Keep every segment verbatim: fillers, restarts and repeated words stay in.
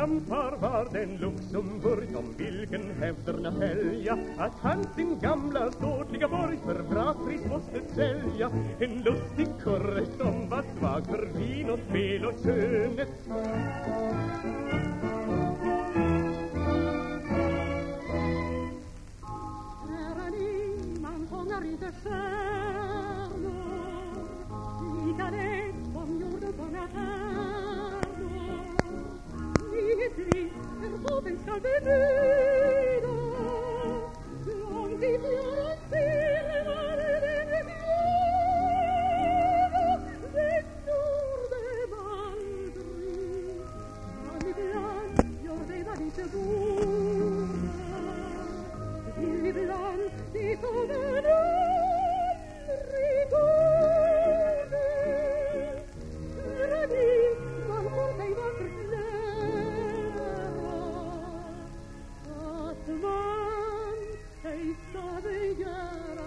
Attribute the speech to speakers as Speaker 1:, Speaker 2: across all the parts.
Speaker 1: Stamfar var den Luxemburg om vilken hävderna fälja att han sin gamla ståtliga borg för vrakpris måste sälja. En lustig kurre som var svag för vin och spel och skönhet.
Speaker 2: Nära ni man fångar inte stjärnor lika lätt som jorden fångar stjärnor. Er båten skall bedyda långt i fjärran silver den är bjöda. Den gjorde aldrig han ibland gör redan lite goda. Ibland det kommer aldrig goda. Nära ni man får sig vackert man ej ska begära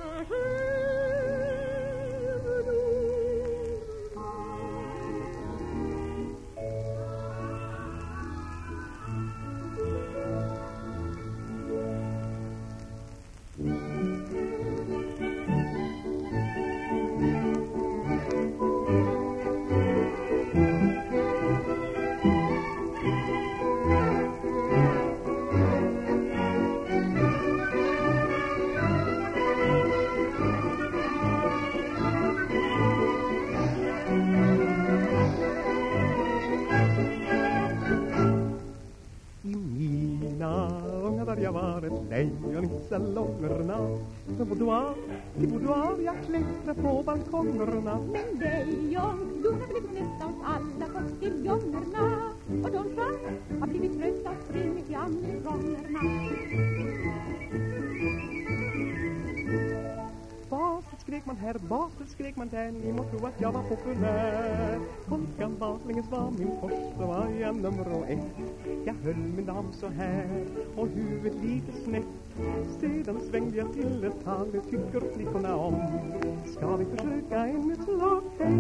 Speaker 1: jag var ett lejon i salongerna. Från boudoir till boudoir jag klättrar på balkongerna.
Speaker 2: Men lejon, du har blivit nästan alla postiljonerna. Och Don Juan har blivit trött och springit i amerikanerna.
Speaker 1: Varför skrek man här, varför skrek man där? Ni må tro att jag var populär. Polkan baklänges var min första, var jag nummer ett. Jag höll min dam så här och huvudet lite snett. Sedan svängde jag till ett tag, det tycker flickorna om. Ska vi försöka en ett slag, hej?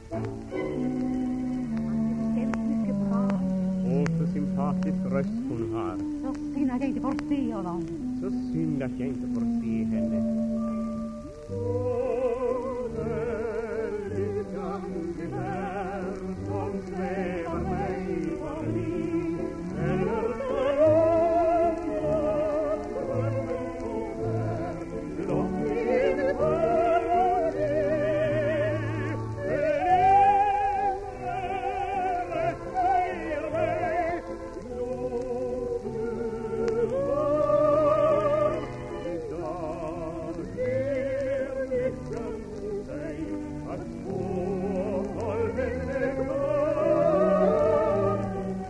Speaker 2: Mycket bra.
Speaker 1: Och så sympatisk röst hon har.
Speaker 2: Så synd att jag inte får se honom.
Speaker 1: Så synd att jag inte får se henne. Åh, väldiga här som svävar mig förbi. Eller drömmen så här långt in för oss är. Eller säger mig låt du var idag är lyckan hos dig att få håll henne kvar.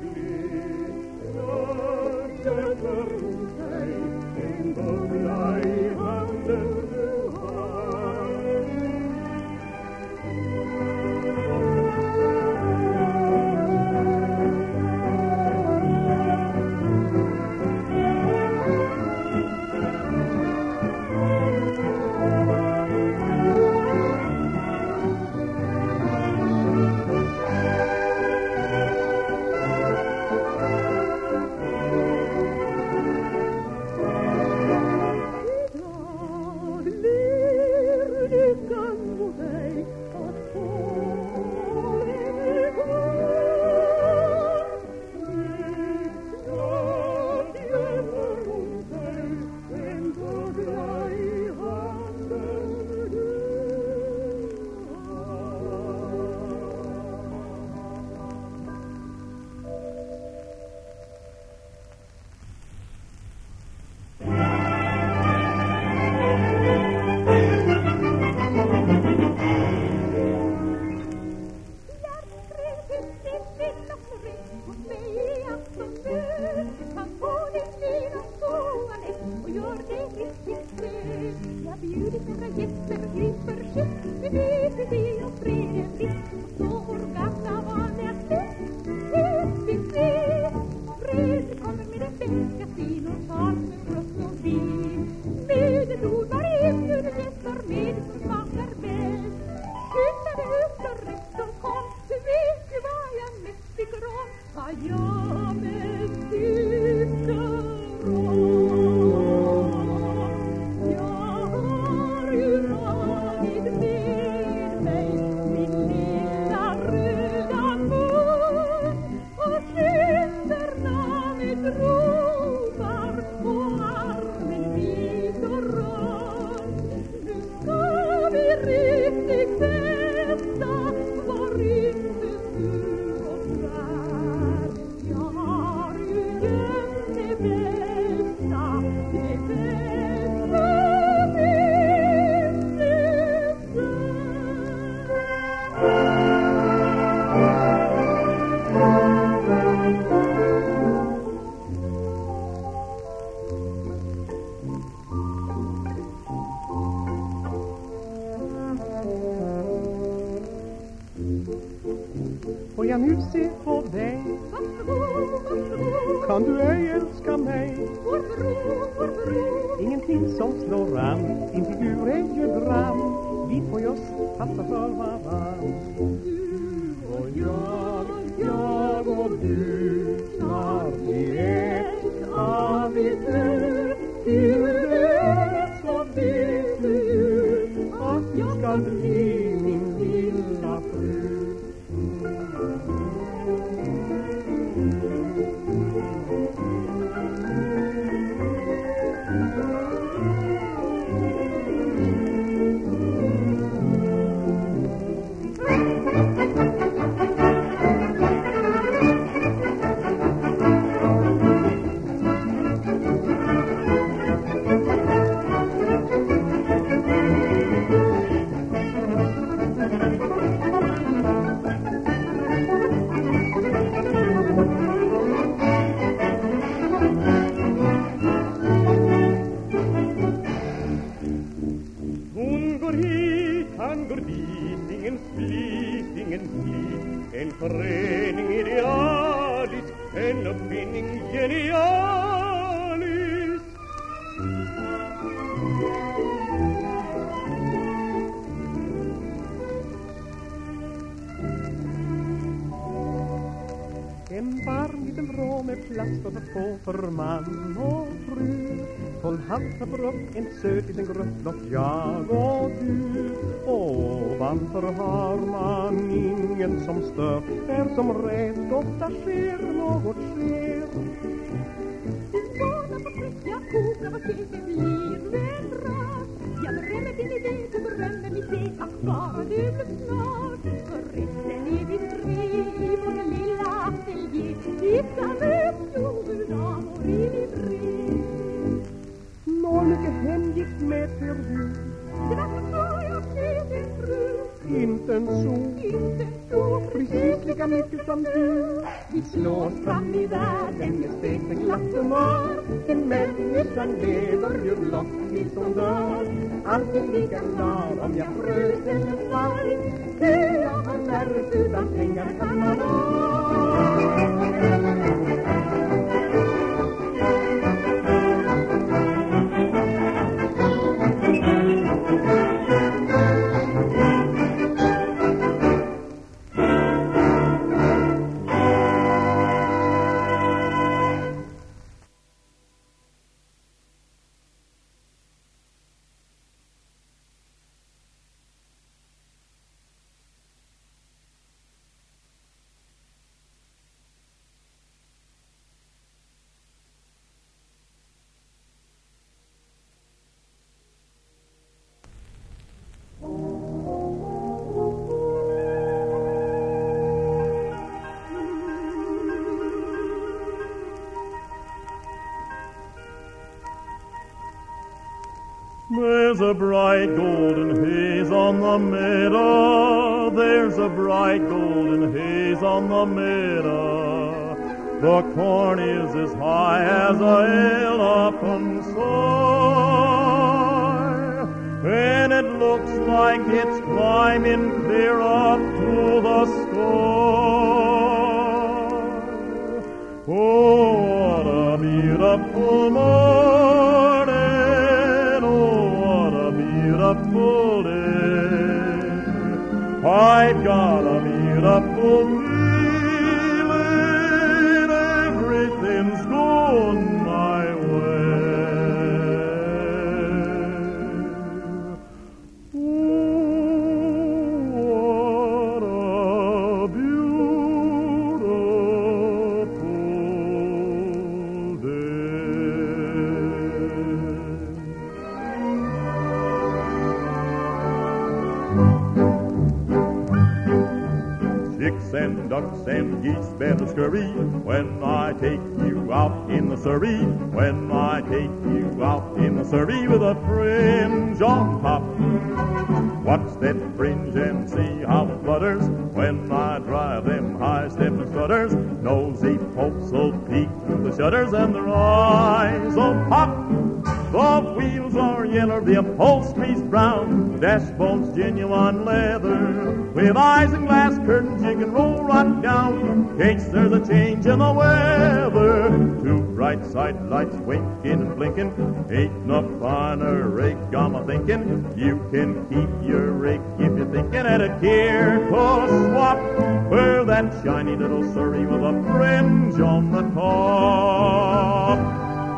Speaker 1: Lyckan sätter hos dig en bubbla i handen du har. Idag ler lyckan mot dig att få henne kvar. Lyckan hjälper hos dig en bubbla i handen du jag bjuder några gäster, griper kött, vi vet hur det och freden visst. Och så vår gamla vanliga släkt, vet vi det. Freden kommer med en bäska fin och sal med frukt och vin. Med ett ord var efter det gästar med som smakar bäst. Skynda dig upp och rätt och kom, du vet ju vad jag mest tycker om. Vad jag med riktigt bästa var inte sur och svär. Jag har ju gömt det bästa, det bästa finns
Speaker 3: Får jag nu se på dig?
Speaker 1: varsågod, varsågod.
Speaker 3: Kan du ej älska mig?
Speaker 1: Vår bro, vår bro.
Speaker 3: Ingenting som slår an, din figur är ju grann. Vi får just passa för varann.
Speaker 1: Du
Speaker 3: Och jag, jag och du, snart i ett av vi du. Hur det är så vet du ju att jag ska bli min lilla fru. En förening idealisk, en uppfinning genialisk. En varm liten vrå med plats för två för man och fru. Tolv halsar på upp, en söt liten grupp, blott jag och du. Ovanför har man ingen som stör, där som rätt ofta sker något sker.
Speaker 1: Du skålar på tryck, jag kokar vad till det blir väl bra. Jag berömmer din idé, du berömmer mitt det, att bara du blir snart. Förresten är vi tre i vår lilla ateljé, utan ett jordam och i livré.
Speaker 3: Nå mycket hemgift medför du,
Speaker 1: Det var så jag blev din fru.
Speaker 3: inte en so,
Speaker 1: Inte så
Speaker 3: precis lika mycket som du.
Speaker 1: Vi slår fram i världen med steken glatt humör.
Speaker 3: En människa lever ju blott tills hon dör. Alltid lika glad om jag frös eller stark. Det jag har märkt utan pengar kan man ha.
Speaker 4: There's a bright golden haze on the meadow. There's a bright golden haze on the meadow. The corn is as high as a hill up and soar, and it looks like it's climbing clear up to the sky. Oh, what a beautiful morning! Beautiful day. I've got a beautiful feeling, everything's going my way. Oh, what a beautiful day. Chicks and ducks and geese better scurry when I take you out in the Surrey. When I take you out in the Surrey with a fringe on top. Watch that fringe and see how it flutters when I drive them high-stepping strutters. Nosy folks will peek through the shutters and their eyes will pop. The wheels are yellow, the upholstery's brown, the dashboard's genuine leather. With eyes and glass curtains you can roll right down in case there's a change in the weather. Two bright side lights winking and blinking, ain't no finer rig I'm a-thinking. You can keep your rig if you're thinking at a care to swap for that shiny little Surrey with a fringe on the top.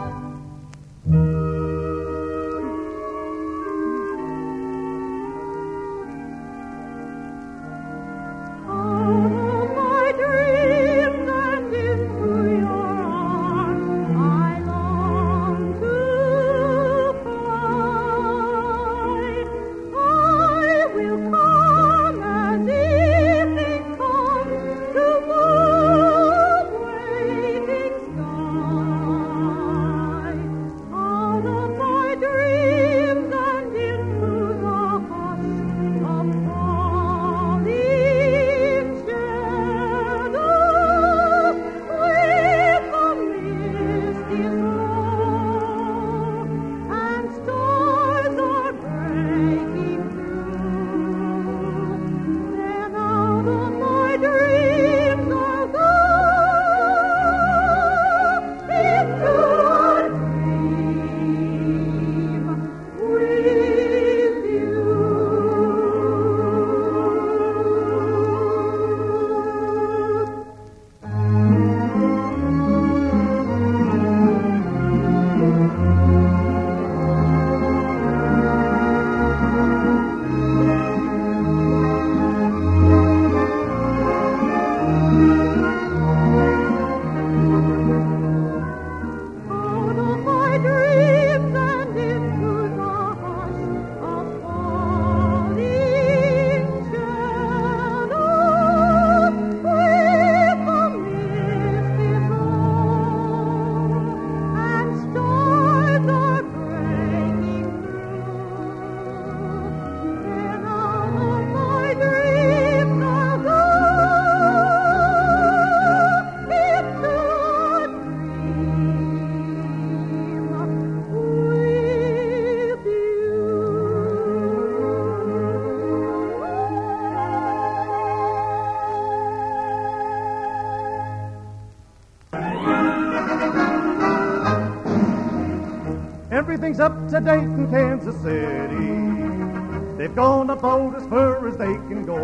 Speaker 3: Everything's up to date in Kansas City. They've gone about as far as they can go.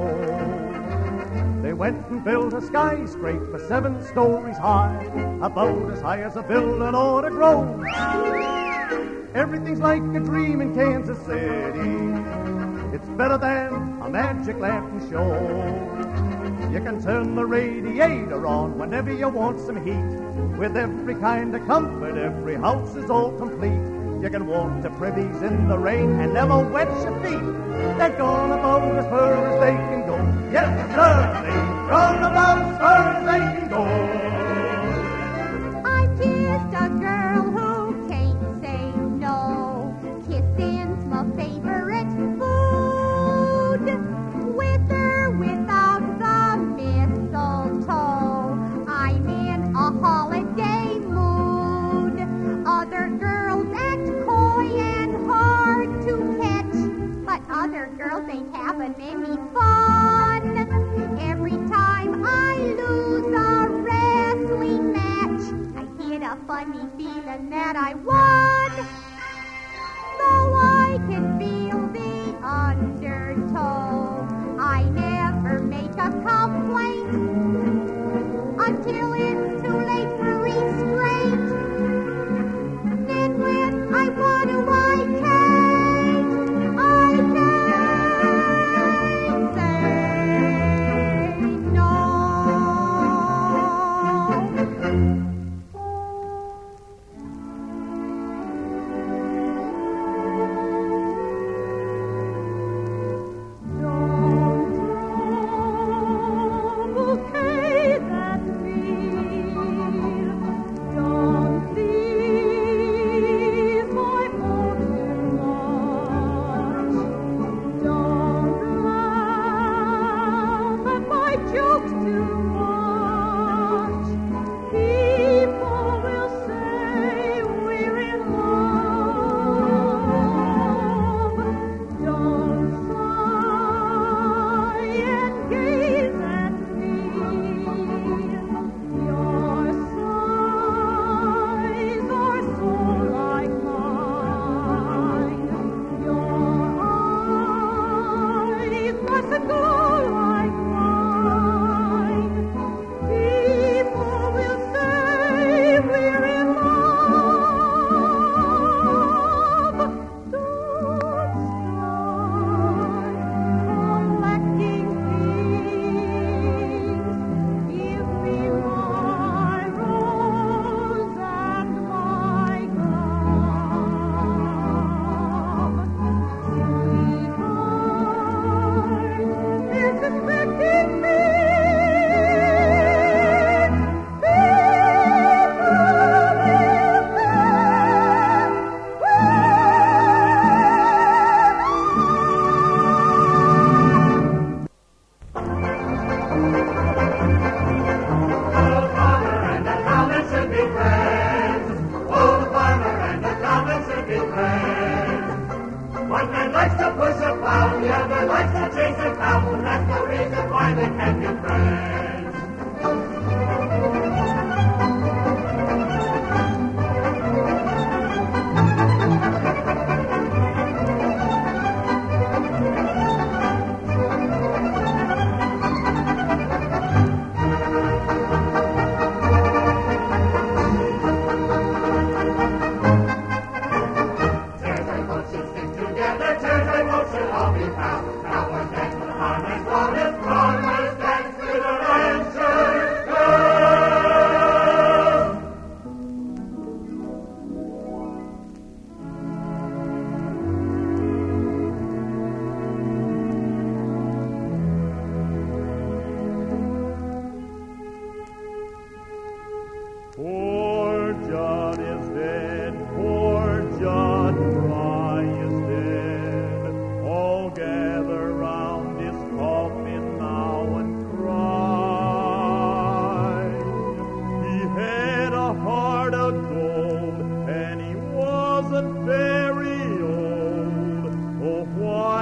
Speaker 3: They went and built a skyscraper seven stories high, about as high as a building ought to grow. Everything's like a dream in Kansas City. It's better than a magic lantern show. You can turn the radiator on whenever you want some heat. With every kind of comfort, every house is all complete. You can walk to privies in the rain and never wet your feet. They've gone about as far as they can go. Yes, sir, they've gone about as far as they can go.
Speaker 2: I'm just a girl who can't say no. Kissing's my favorite food. With or without the mistletoe, I'm in a holiday mood. Other girls act coy and hard to catch, but other girls ain't having any fun. Every time I lose a wrestling match, I get a funny feeling that I won. Though I can feel the undertow, I never make a complaint until it's too late for restraint. Then when I want to, I can't, I can't say no.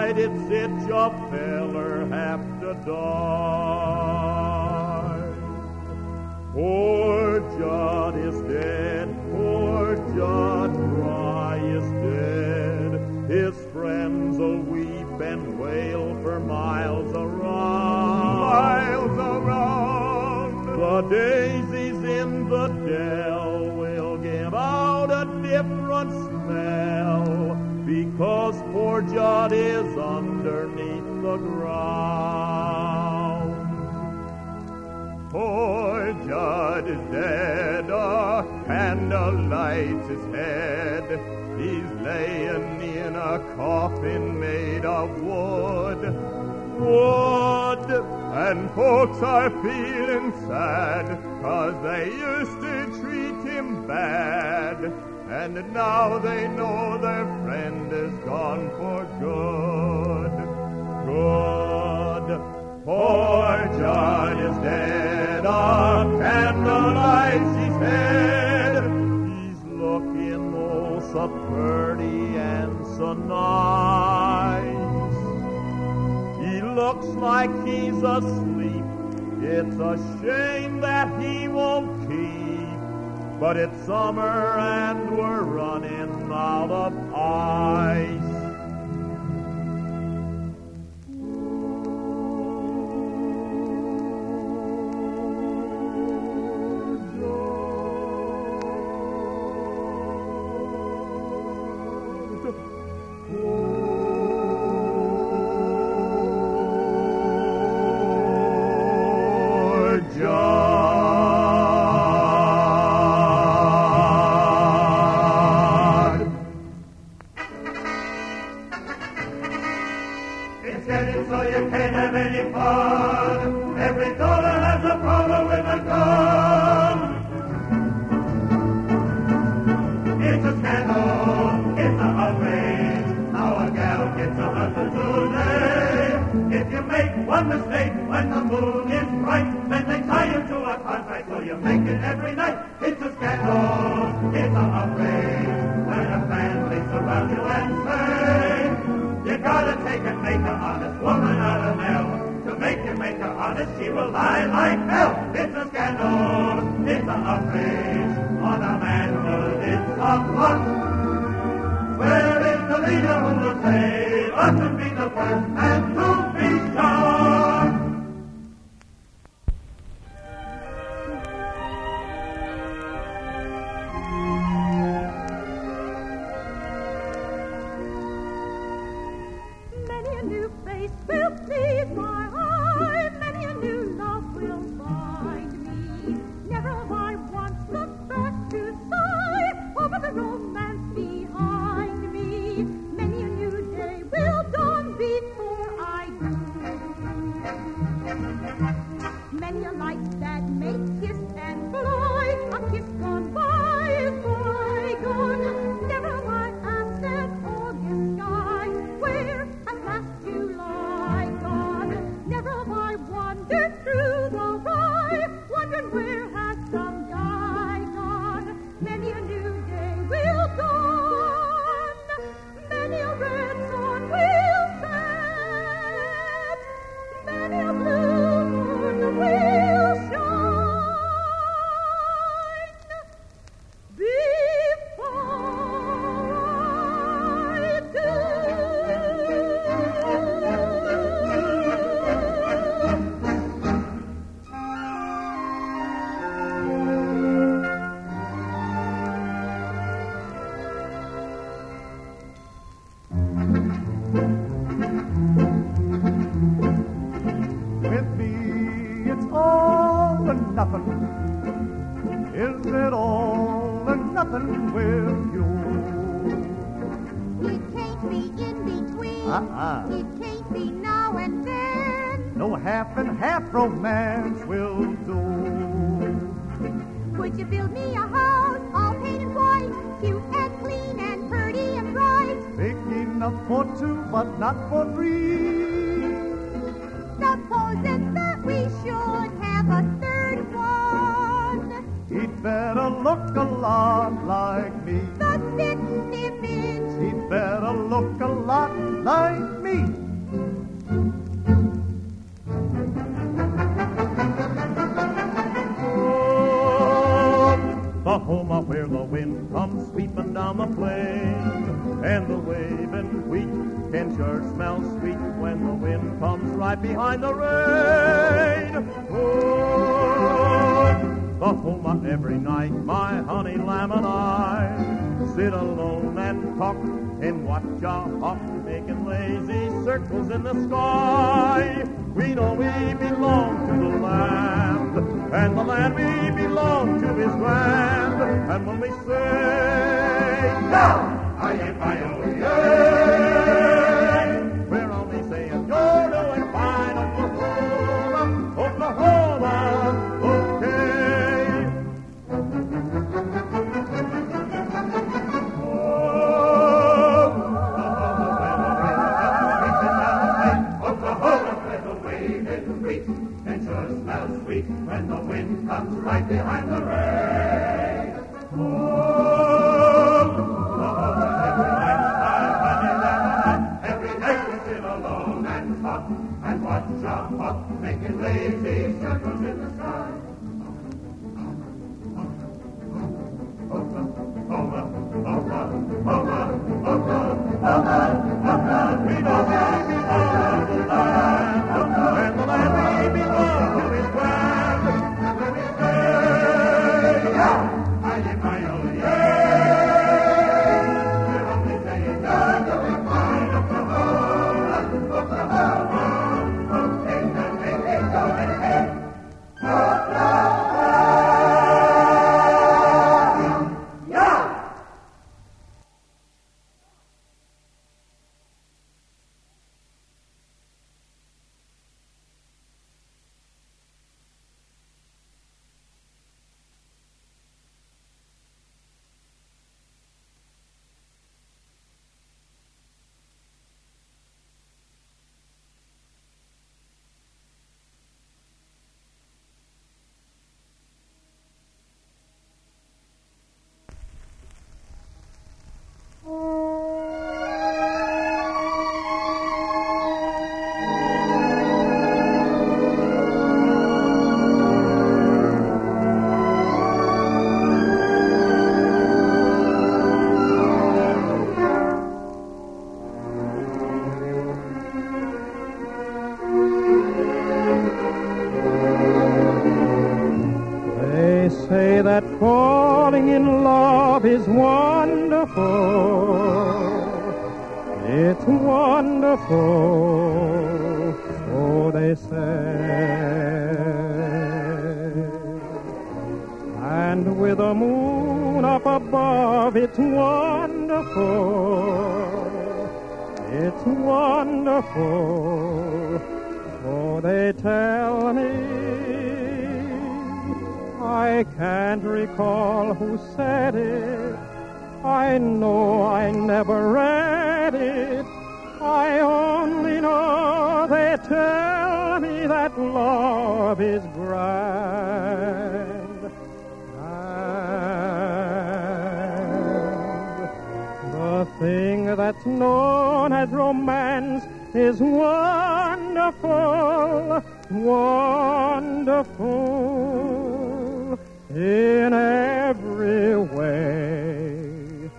Speaker 4: why'd it such a feller have to die? Poor Judd is dead, poor Judd Fry is dead. His friends will weep and wail for miles around.
Speaker 3: Miles around.
Speaker 4: The daisies in the dell will give out a different smell, because poor Judd is underneath the ground.
Speaker 3: Poor Judd is dead, a candle lights his head. He's laying in a coffin made of wood. Wood! And folks are feeling sad, 'cause they used to treat him bad. And now they know their friend is gone for good. Good. Poor Judd is dead, a candle lights his head.
Speaker 4: He's looking oh so pretty and so nice. He looks like he's asleep. It's a shame that he won't keep, but it's summer and we're running out of ice.
Speaker 3: Romance will do.
Speaker 2: Would you build me a house all painted white, cute and clean and pretty and bright?
Speaker 3: Big enough for two, but not for three.
Speaker 2: Supposing that we should have a third one,
Speaker 3: he'd better look a lot like me.
Speaker 2: The sitting image.
Speaker 3: He'd better look a lot like me.
Speaker 4: on down the plain. And the waving wheat can sure smell sweet when the wind comes right behind the rain. Oh, the home of every night, my honey lamb and I sit alone and talk and watch a hawk making lazy circles in the sky. We know we belong to the land, and the land we belong to is grand. And when we say, no, I ain't I oh yeah, we're only saying you're doing fine, Oklahoma, Oklahoma, okay. When the wind comes right behind the rain. Oh, every night we sit alone and talk and watch a hawk making lazy circles in the sky. We know we belong to the land, and the land we belong to is grand. And when we say, yeah, I am my own, yeah, we're only saying, you're doing fine, Oklahoma, Oklahoma, okay, okay, okay, go ahead, Oklahoma.
Speaker 3: That falling in love is wonderful. It's wonderful, so they say. And with the moon up above, it's wonderful. It's wonderful, so they tell me. I can't recall who said it. I know I never read it. I only know they tell me that love is grand. And the thing that's known as romance is wonderful, wonderful in every way,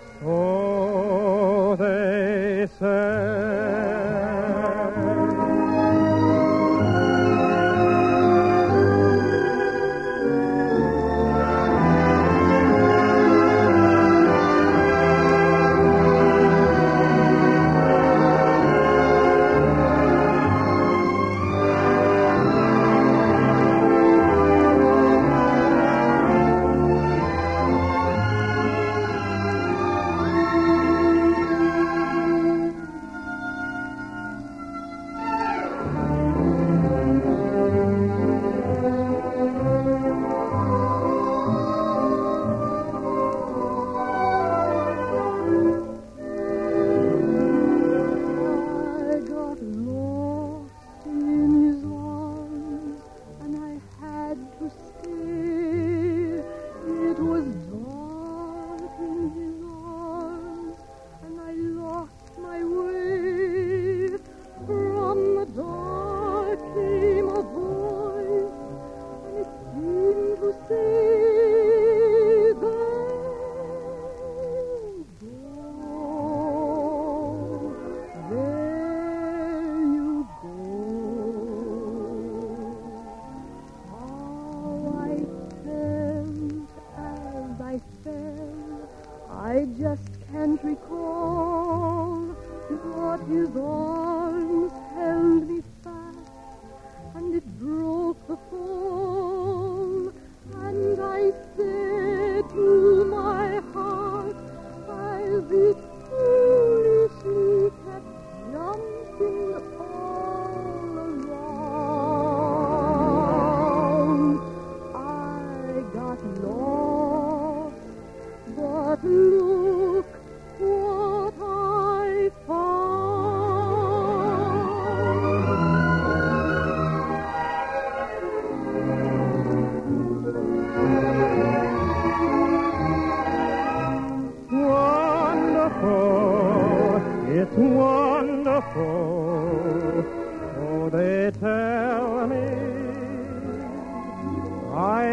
Speaker 3: so they say.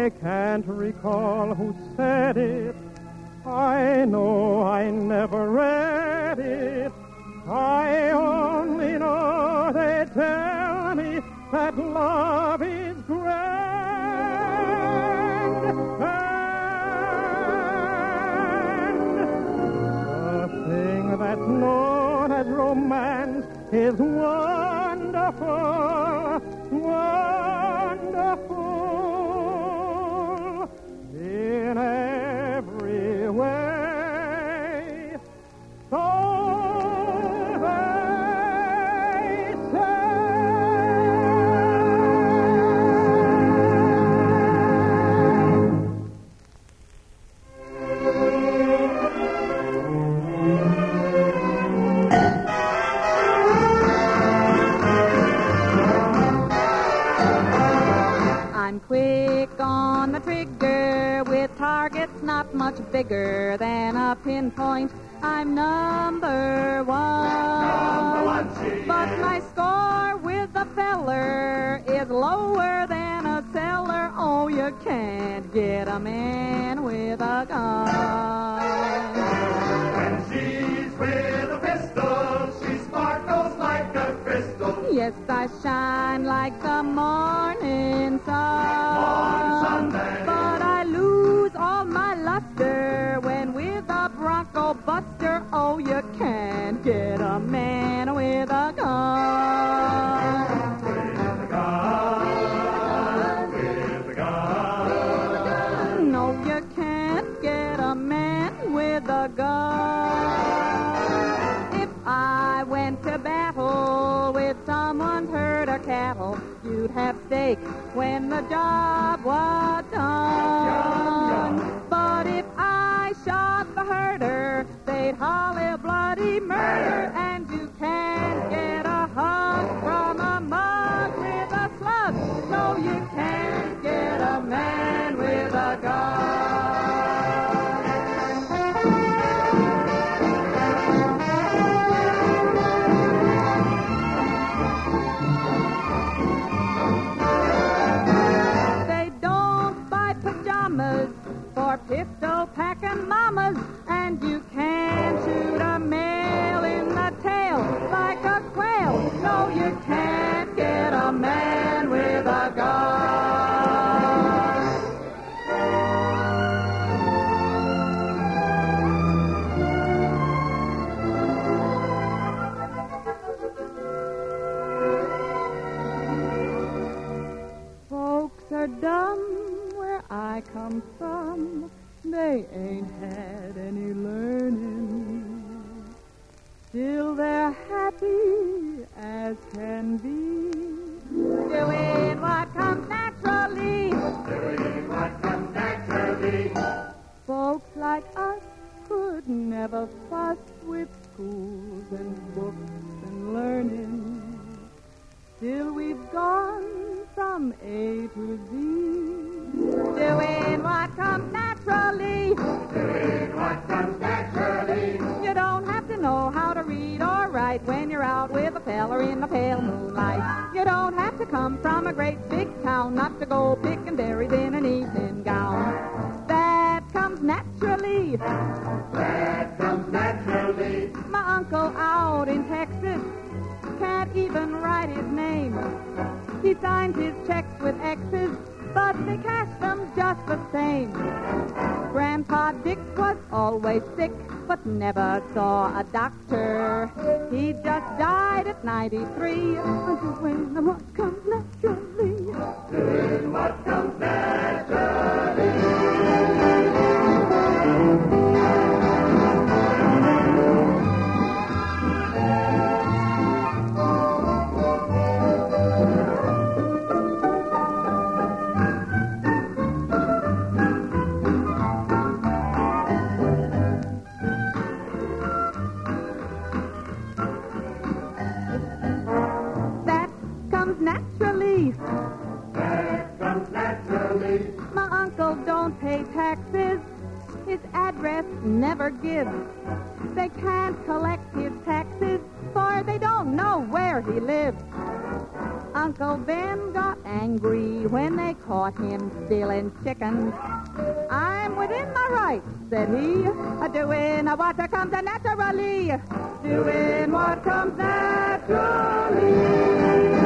Speaker 3: I can't recall who said it. I know I never read it. I only know they tell me that love is grand. And the thing that's known as romance is wonderful, wonderful in every way. So they say.
Speaker 5: I'm quick on the trigger with targets not much bigger than a pinpoint. I'm number one. Number one but my score with the feller is lower than a cellar. Oh, you can't get a man with a gun.
Speaker 6: When she's with a pistol, she sparkles like a crystal.
Speaker 5: Yes, I shine like the morning sun.
Speaker 6: Morning sunlight.
Speaker 5: But I lose all my luster when with a Bronco Buster. Oh, you can't get a man with a gun.
Speaker 6: With a gun, with a gun.
Speaker 5: No, you can't get a man with a gun. If I went to battle with someone's herd or cattle, you'd have steak when the job was done. But if I shot the herder, they'd holler bloody murder, and you can't get a hug from a mug with a slug. No, you can't get a man with a gun. They don't buy pajamas for pistol packing mamas, and you can't shoot a male in the tail like a quail. No, you can't get a man with a gun. Folks are dumb where I come from. They ain't had any learning. Still they're happy as can be, doing what comes naturally.
Speaker 6: Doing what comes naturally.
Speaker 5: Folks like us could never fuss with schools and books and learning. Still we've gone from A to Z, doing what comes naturally.
Speaker 6: Doing what comes naturally.
Speaker 5: You don't have to know how to read or write when you're out with a feller in the pale moonlight. You don't have to come from a great big town not to go picking berries in an evening gown. That comes naturally.
Speaker 6: That comes naturally.
Speaker 5: My uncle out in Texas can't even write his name. He signs his checks with X's, but they cash them just the same. Grandpa Dick was always sick, but never saw a doctor. He just died at ninety-three. Doing what comes naturally.
Speaker 6: Doing what comes naturally.
Speaker 5: Naturally.
Speaker 6: That comes naturally.
Speaker 5: My uncle don't pay taxes. His address never gives. They can't collect his taxes, for they don't know where he lives. Uncle Ben got angry when they caught him stealing chickens. I'm within my rights, said he, doing what comes naturally, doing what comes naturally.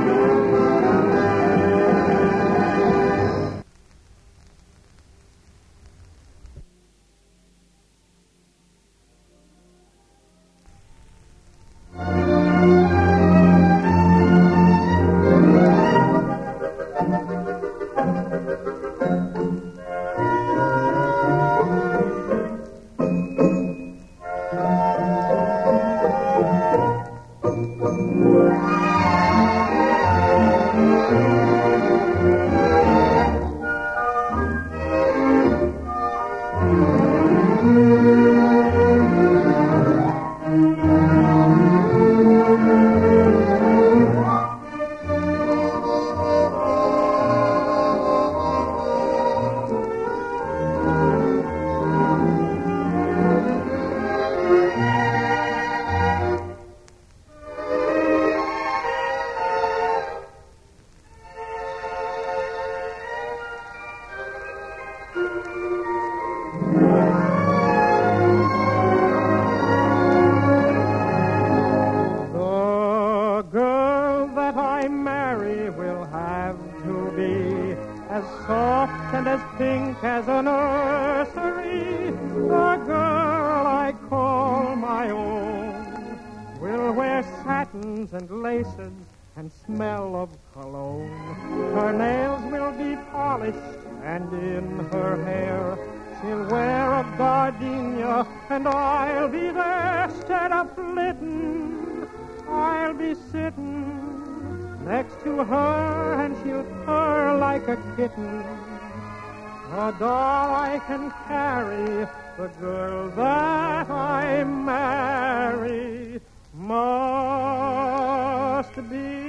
Speaker 3: And smell of cologne. Her nails will be polished, and in her hair she'll wear a gardenia, and I'll be there instead of flitting. I'll be sitting next to her, and she'll purr like a kitten. A doll I can carry, the girl that I marry must be.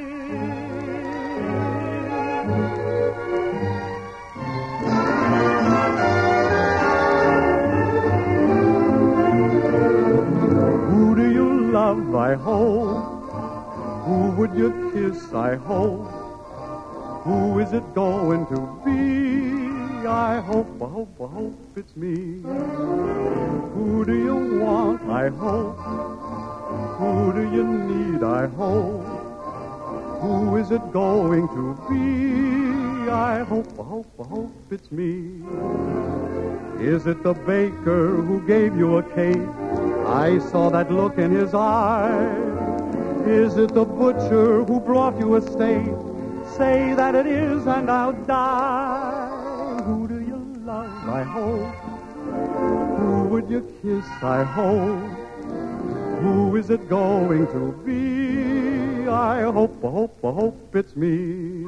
Speaker 4: Who do you love, I hope? Who would you kiss, I hope? Who is it going to be? I hope, I hope, I hope it's me. Who do you want, I hope? Who do you need, I hope? Who is it going to be? I hope, I hope, I hope it's me. Is it the baker who gave you a cake? I saw that look in his eye. Is it the butcher who brought you a steak? Say that it is and I'll die. Who do you love, I hope? Who would you kiss, I hope? Who is it going to be? I hope, I hope, I hope it's me.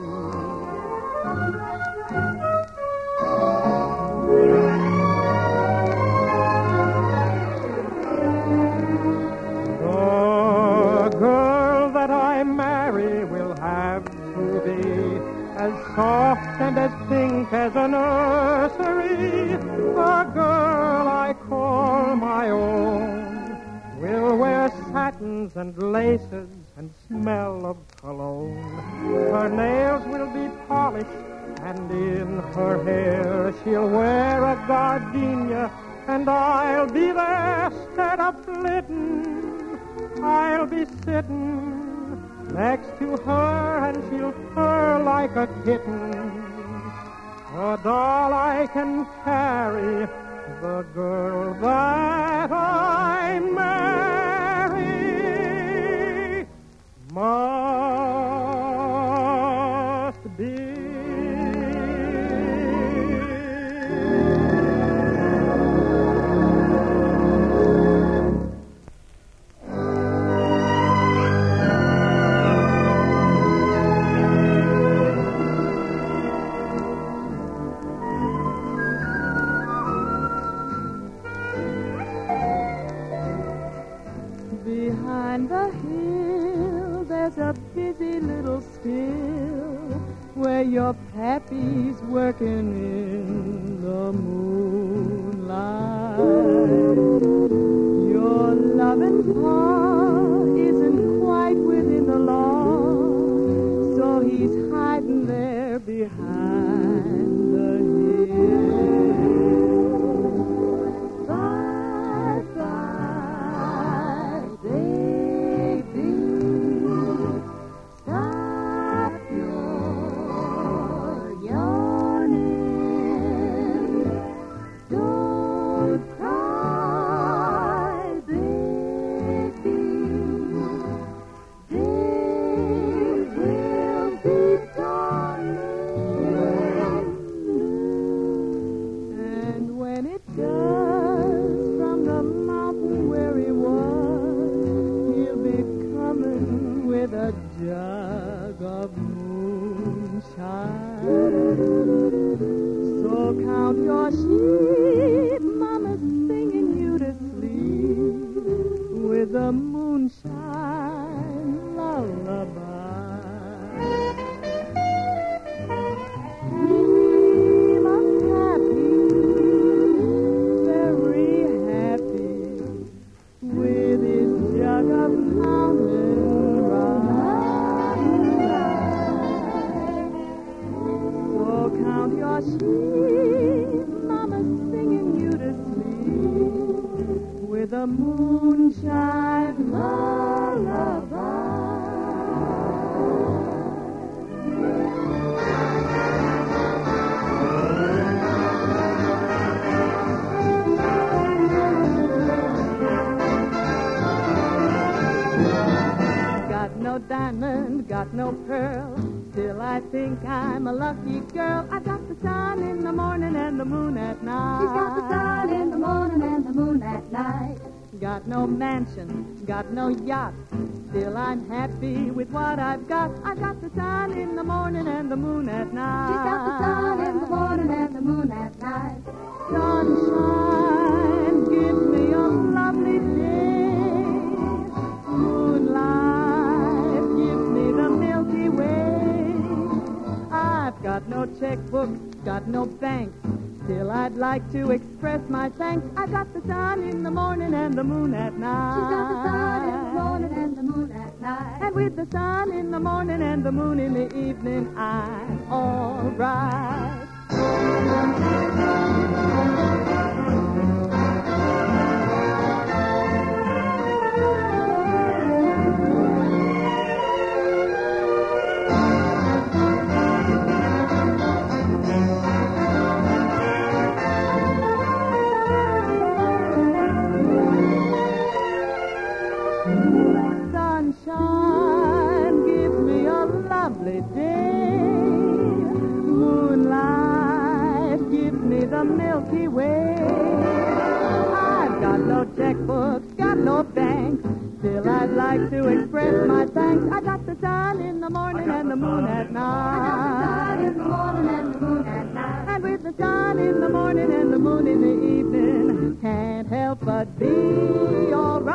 Speaker 3: The girl that I marry will have to be as soft and as pink as a nursery. The girl I call my own will wear satins and laces and smell of cologne. Her nails will be polished, and in her hair she'll wear a gardenia, and I'll be there instead of flitting. I'll be sitting next to her, and she'll purr like a kitten. A doll I can carry, the girl that I marry must be.
Speaker 5: Behind the hill, there's a busy little still where your pappy's working in the moonlight. Your loving pa isn't quite within the law, so behind the hills. Bye-bye, baby. Stop your yawning. Don't cry, baby. Day will be dawning. And when it does, from the mountain where he was, he'll be coming with a jug of moonshine. So count your sheep, Mama's singing you to sleep with a moonshine lullaby. Dream of happy, very happy, with his jug of mountain rye. So count your sheep, Mama's singing you to sleep with a moonshine lullaby. Got no diamond, got no pearl, still I think I'm a lucky girl. I got the sun in the morning and the moon at night.
Speaker 1: She's got the sun in the morning and the moon at night.
Speaker 5: Got no mansion, got no yacht, still I'm happy with what I've got. I got the sun in the morning and the moon at night.
Speaker 1: She's got the sun in the morning and the moon at night.
Speaker 5: Sunshine gives me a lovely day. Moonlight gives me the Milky Way. I've got no checkbook, got no bank, still I'd like to express my thanks. I got the sun in the morning and the moon at night.
Speaker 1: She's got the sun in the morning and the moon at night.
Speaker 5: And with the sun in the morning and the moon in the evening, I'm all right. Sunshine gives me a lovely day. Moonlight gives me the Milky Way. I've got no checkbook, got no bank, still I'd like to express my thanks. I got the sun in the morning and the moon at night.
Speaker 1: I got the sun in the morning and the moon at night.
Speaker 5: And with the sun in the morning and the moon in the evening, can't help but be all right.